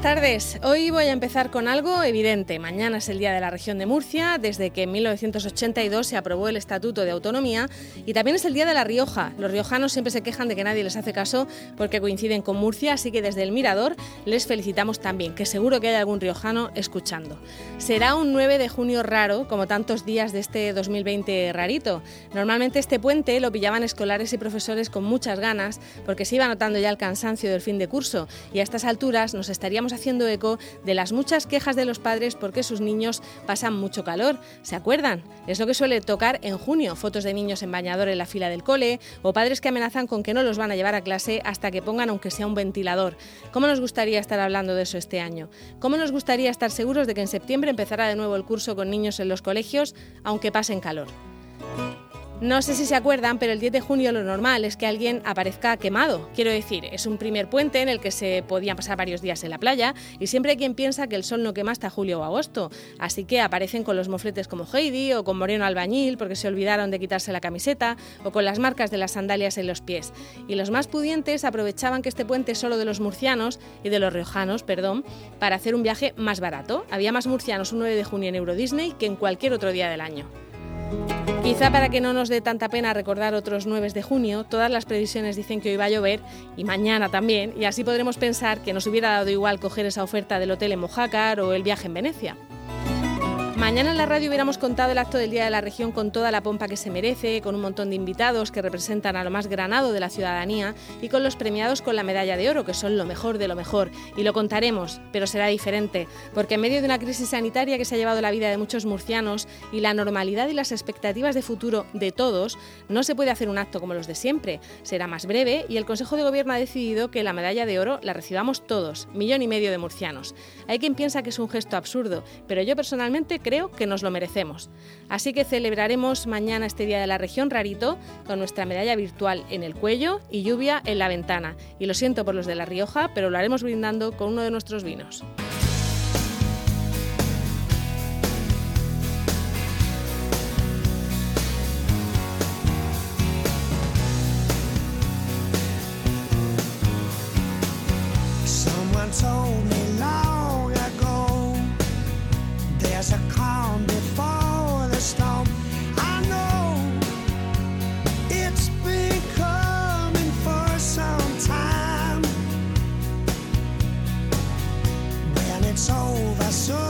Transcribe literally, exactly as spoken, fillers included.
tardes. Hoy voy a empezar con algo evidente. Mañana es el Día de la Región de Murcia, desde que en mil novecientos ochenta y dos se aprobó el Estatuto de Autonomía, y también es el Día de La Rioja. Los riojanos siempre se quejan de que nadie les hace caso porque coinciden con Murcia, así que desde el Mirador les felicitamos también, que seguro que hay algún riojano escuchando. Será un nueve de junio raro, como tantos días de este dos mil veinte rarito. Normalmente este puente lo pillaban escolares y profesores con muchas ganas, porque se iba notando ya el cansancio del fin de curso, y a estas alturas nos estaríamos haciendo eco de las muchas quejas de los padres porque sus niños pasan mucho calor. ¿Se acuerdan? Es lo que suele tocar en junio, fotos de niños en bañador en la fila del cole o padres que amenazan con que no los van a llevar a clase hasta que pongan aunque sea un ventilador. ¿Cómo nos gustaría estar hablando de eso este año? ¿Cómo nos gustaría estar seguros de que en septiembre empezará de nuevo el curso con niños en los colegios, aunque pasen calor? No sé si se acuerdan, pero el diez de junio lo normal es que alguien aparezca quemado. Quiero decir, es un primer puente en el que se podían pasar varios días en la playa y siempre hay quien piensa que el sol no quema hasta julio o agosto. Así que aparecen con los mofletes como Heidi o con Moreno Albañil porque se olvidaron de quitarse la camiseta o con las marcas de las sandalias en los pies. Y los más pudientes aprovechaban que este puente es solo de los murcianos y de los riojanos, perdón, para hacer un viaje más barato. Había más murcianos un nueve de junio en Euro Disney que en cualquier otro día del año. Quizá para que no nos dé tanta pena recordar otros nueve de junio, todas las previsiones dicen que hoy va a llover y mañana también, y así podremos pensar que nos hubiera dado igual coger esa oferta del hotel en Mojácar o el viaje en Venecia. Mañana en la radio hubiéramos contado el acto del Día de la Región con toda la pompa que se merece, con un montón de invitados que representan a lo más granado de la ciudadanía y con los premiados con la medalla de oro, que son lo mejor de lo mejor. Y lo contaremos, pero será diferente, porque en medio de una crisis sanitaria que se ha llevado la vida de muchos murcianos y la normalidad y las expectativas de futuro de todos, no se puede hacer un acto como los de siempre. Será más breve y el Consejo de Gobierno ha decidido que la medalla de oro la recibamos todos, millón y medio de murcianos. Hay quien piensa que es un gesto absurdo, pero yo personalmente creo Creo que nos lo merecemos. Así que celebraremos mañana este Día de la Región rarito con nuestra medalla virtual en el cuello y lluvia en la ventana. Y lo siento por los de La Rioja, pero lo haremos brindando con uno de nuestros vinos. Someone told me long ago there's a calm before the storm. I know it's been coming for some time. When it's over, so